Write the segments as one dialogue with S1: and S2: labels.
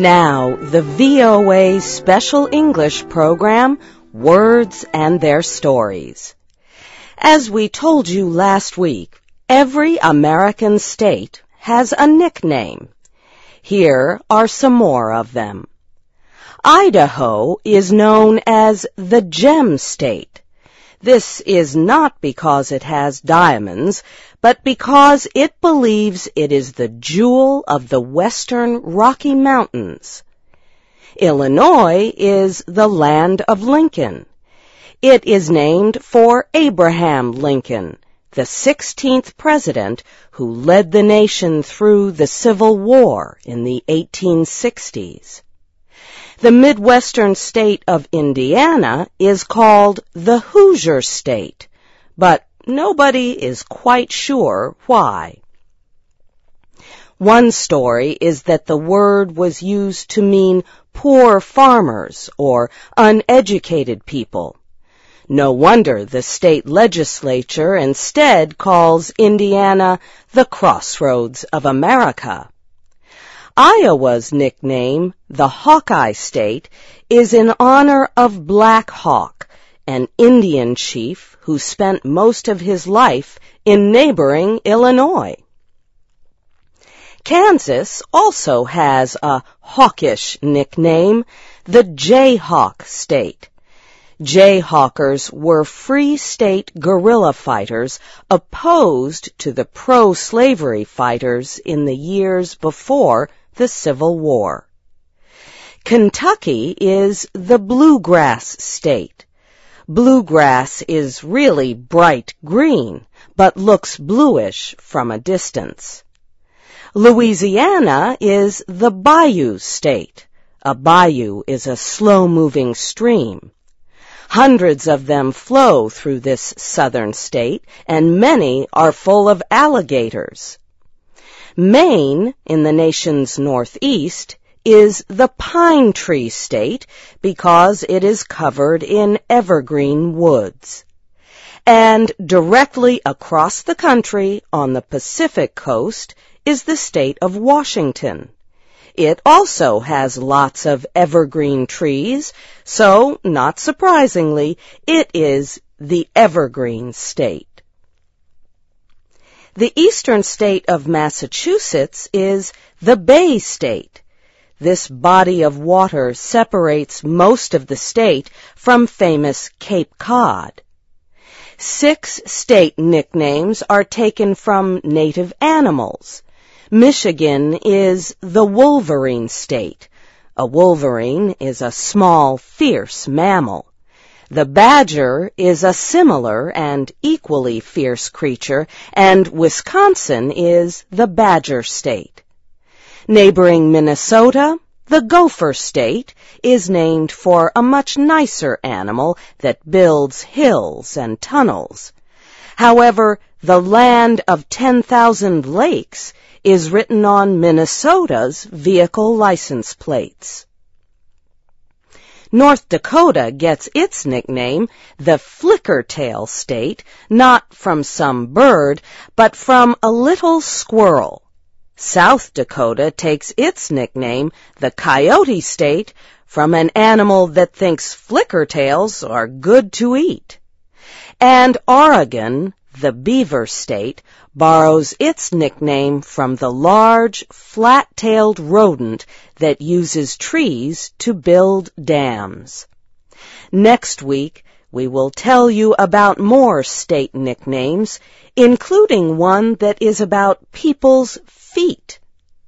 S1: Now, the VOA Special English program, Words and Their Stories. As we told you last week, every American state has a nickname. Here are some more of them. Idaho is known as the Gem State. This is not because it has diamonds, but because it believes it is the jewel of the western Rocky Mountains. Illinois is the land of Lincoln. It is named for Abraham Lincoln, the 16th president who led the nation through the Civil War in the 1860s. The Midwestern state of Indiana is called the Hoosier State, but nobody is quite sure why. One story is that the word was used to mean poor farmers or uneducated people. No wonder the state legislature instead calls Indiana the Crossroads of America. Iowa's nickname, the Hawkeye State, is in honor of Black Hawk, an Indian chief who spent most of his life in neighboring Illinois. Kansas also has a hawkish nickname, the Jayhawk State. Jayhawkers were Free State guerrilla fighters opposed to the pro-slavery fighters in the years before the Civil War. Kentucky is the Bluegrass State. Bluegrass is really bright green, but looks bluish from a distance. Louisiana is the Bayou State. A bayou is a slow-moving stream. Hundreds of them flow through this southern state, and many are full of alligators. Maine, in the nation's northeast, is the Pine Tree State because it is covered in evergreen woods. And directly across the country on the Pacific coast is the state of Washington. It also has lots of evergreen trees, so, not surprisingly, it is the Evergreen State. The eastern state of Massachusetts is the Bay State. This body of water separates most of the state from famous Cape Cod. 6 state nicknames are taken from native animals. Michigan is the Wolverine State. A wolverine is a small, fierce mammal. The badger is a similar and equally fierce creature, and Wisconsin is the Badger State. Neighboring Minnesota, the Gopher State, is named for a much nicer animal that builds hills and tunnels. However, the land of 10,000 lakes is written on Minnesota's vehicle license plates. North Dakota gets its nickname, the Flickertail State, not from some bird, but from a little squirrel. South Dakota takes its nickname, the Coyote State, from an animal that thinks flickertails are good to eat. And Oregon, the Beaver State, borrows its nickname from the large, flat-tailed rodent that uses trees to build dams. Next week, we will tell you about more state nicknames, including one that is about people's feet.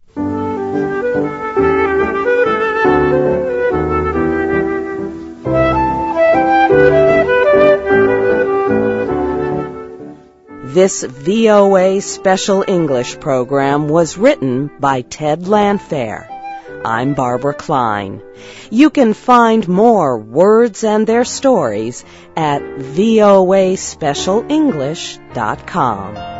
S1: This VOA Special English program was written by Ted Landfair. I'm Barbara Klein. You can find more words and their stories at voaspecialenglish.com.